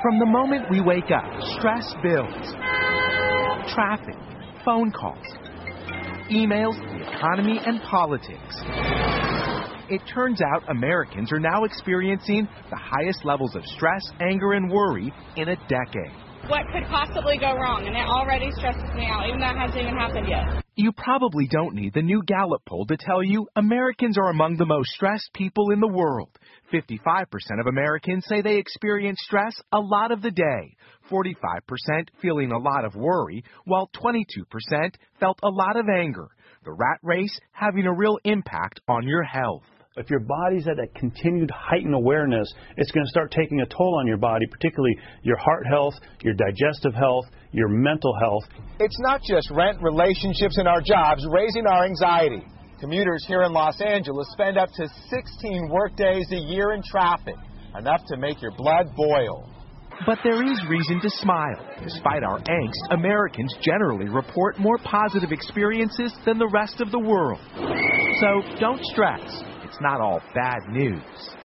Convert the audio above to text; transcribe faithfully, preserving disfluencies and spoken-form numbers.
From the moment we wake up, stress builds. Traffic, phone calls, emails, the economy, and politics. It turns out Americans are now experiencing the highest levels of stress, anger, and worry in a decade. What could possibly go wrong? And it already stresses me out, even though it hasn't even happened yet. You probably don't need the new Gallup poll to tell you Americans are among the most stressed people in the world. fifty-five percent of Americans say they experience stress a lot of the day, forty-five percent feeling a lot of worry, while twenty-two percent felt a lot of anger. The rat race having a real impact on your health. If your body's at a continued heightened awareness, it's going to start taking a toll on your body, particularly your heart health, your digestive health, your mental health. It's not just rent, relationships, and our jobs raising our anxiety. Commuters here in Los Angeles spend up to sixteen workdays a year in traffic, enough to make your blood boil. But there is reason to smile. Despite our angst, Americans generally report more positive experiences than the rest of the world. So don't stress. It's not all bad news.